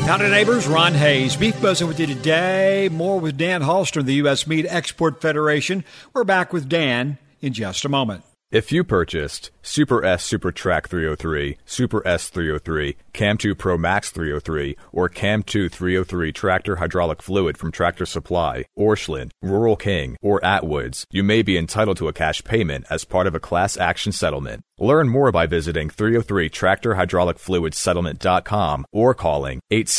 Howdy, neighbors. Ron Hayes. Beef Buzzing with you today. More with Dan Hallstrom, the U.S. Meat Export Federation. We're back with Dan in just a moment. If you purchased Super S Super Track 303, Super S 303, Cam 2 Pro Max 303, or Cam 2 303 tractor hydraulic fluid from Tractor Supply, Orscheln, Rural King, or Atwoods, you may be entitled to a cash payment as part of a class action settlement. Learn more by visiting 303tractorhydraulicfluidsettlement.com or calling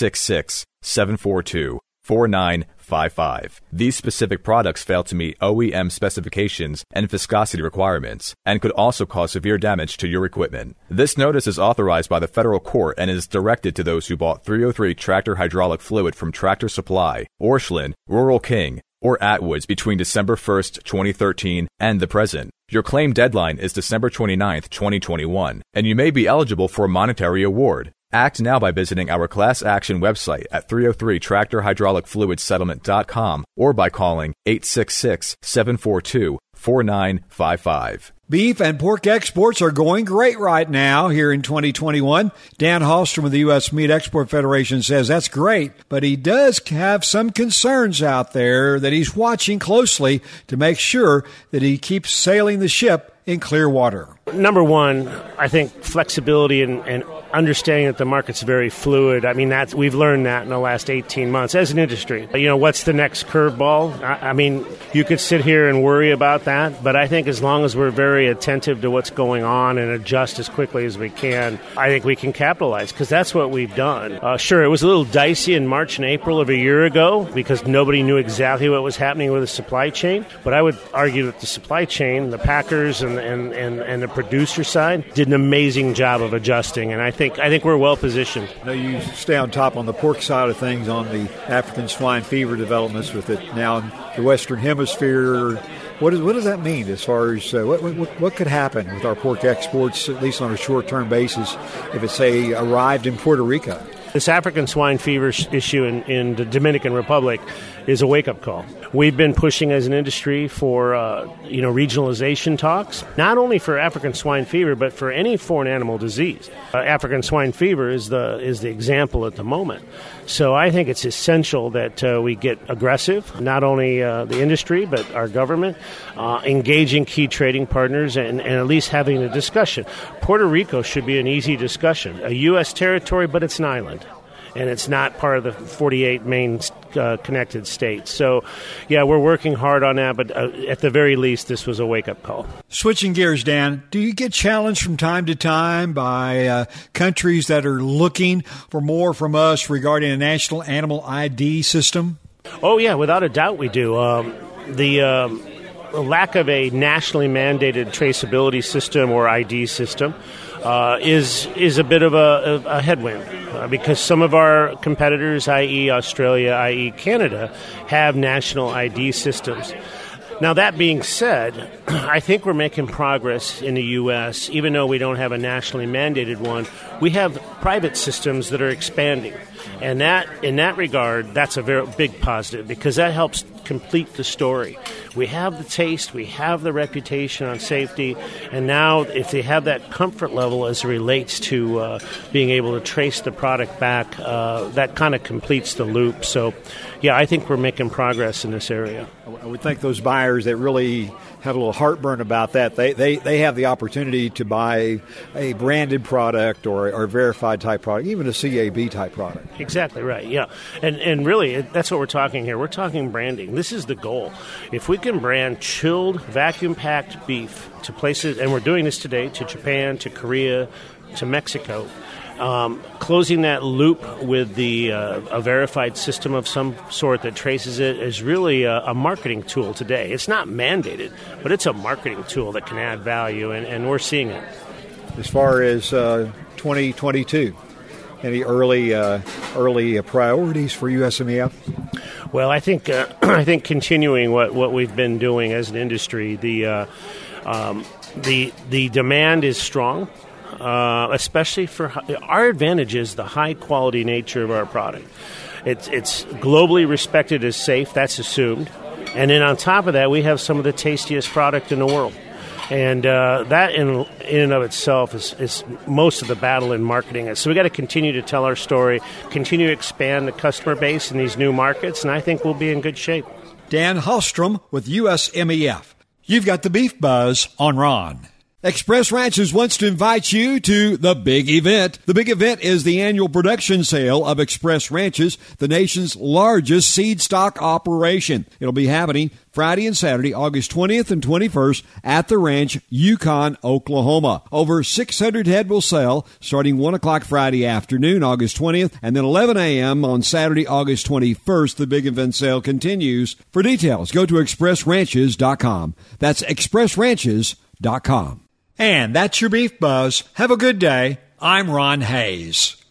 866-742-4955. These specific products fail to meet OEM specifications and viscosity requirements and could also cause severe damage to your equipment. This notice is authorized by the federal court and is directed to those who bought 303 tractor hydraulic fluid from Tractor Supply, Orscheln, Rural King, or Atwoods between December 1st, 2013 and the present. Your claim deadline is December 29th, 2021, and you may be eligible for a monetary award. Act now by visiting our class action website at 303tractorhydraulicfluidsettlement.com or by calling 866-742-4955. Beef and pork exports are going great right now here in 2021. Dan Hallstrom of the U.S. Meat Export Federation says that's great, but he does have some concerns out there that he's watching closely to make sure that he keeps sailing the ship in clear water. Number one, I think flexibility and understanding that the market's very fluid. I mean, we've learned that in the last 18 months as an industry. You know, what's the next curveball? I mean, you could sit here and worry about that, but I think as long as we're very attentive to what's going on and adjust as quickly as we can, I think we can capitalize, because that's what we've done. Sure, it was a little dicey in March and April of a year ago because nobody knew exactly what was happening with the supply chain, but I would argue that the supply chain, the packers and the producer side, did an amazing job of adjusting, and I think we're well positioned. Now, you stay on top on the pork side of things on the African swine fever developments with it now in the Western Hemisphere. What does that mean as far as what could happen with our pork exports, at least on a short-term basis, if it, say, arrived in Puerto Rico? This African swine fever issue in the Dominican Republic is a wake-up call. We've been pushing as an industry for regionalization talks, not only for African swine fever, but for any foreign animal disease. African swine fever is the example at the moment. So I think it's essential that we get aggressive, not only the industry, but our government, engaging key trading partners and at least having a discussion. Puerto Rico should be an easy discussion. A U.S. territory, but it's an island. And it's not part of the 48 main connected states. So, yeah, we're working hard on that, but at the very least, this was a wake-up call. Switching gears, Dan, do you get challenged from time to time by countries that are looking for more from us regarding a national animal ID system? Oh, yeah, without a doubt we do. The lack of a nationally mandated traceability system or ID system is a bit of a headwind because some of our competitors, i.e. Australia, i.e. Canada, have national ID systems. Now, that being said, I think we're making progress in the U.S. Even though we don't have a nationally mandated one, we have private systems that are expanding. And that, in that regard, that's a very big positive because that helps complete the story. We have the taste, we have the reputation on safety, and now if they have that comfort level as it relates to being able to trace the product back, that kind of completes the loop. So, yeah, I think we're making progress in this area. I would think those buyers that really have a little heartburn about that, they have the opportunity to buy a branded product or a verified type product, even a CAB type product. Exactly right, yeah. And really, that's what we're talking here. We're talking branding. This is the goal. If we can brand chilled, vacuum-packed beef to places, and we're doing this today, to Japan, to Korea, to Mexico, closing that loop with a verified system of some sort that traces it is really a marketing tool today. It's not mandated, but it's a marketing tool that can add value, and we're seeing it. As far as 2022, any early priorities for USMEF? Well, I think continuing what we've been doing as an industry, the demand is strong. Especially for our advantage is the high-quality nature of our product. It's globally respected as safe, that's assumed. And then on top of that, we have some of the tastiest product in the world. And that in and of itself is most of the battle in marketing it. So we got to continue to tell our story, continue to expand the customer base in these new markets, and I think we'll be in good shape. Dan Hallstrom with USMEF. You've got the Beef Buzz on Ron. Express Ranches wants to invite you to the big event. The big event is the annual production sale of Express Ranches, the nation's largest seed stock operation. It'll be happening Friday and Saturday, August 20th and 21st at the ranch, Yukon, Oklahoma. Over 600 head will sell starting 1 o'clock Friday afternoon, August 20th, and then 11 a.m. on Saturday, August 21st. The big event sale continues. For details, go to expressranches.com. That's expressranches.com. And that's your Beef Buzz. Have a good day. I'm Ron Hayes.